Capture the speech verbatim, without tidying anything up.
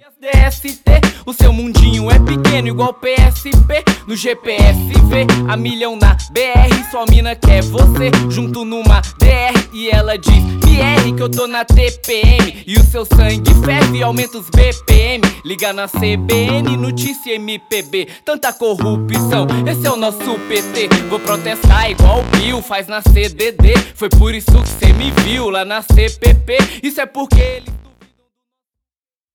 D S T, o seu mundinho é pequeno igual P S P. No G P S vê a milhão na B R. Sua mina quer você junto numa D R e ela diz: me R que eu tô na T P M. E o seu sangue ferve e aumenta os B P M. Liga na C B N, notícia M P B. Tanta corrupção, esse é o nosso P T. Vou protestar igual o Bill faz na C D D. Foi por isso que cê me viu lá na C P P. Isso é porque ele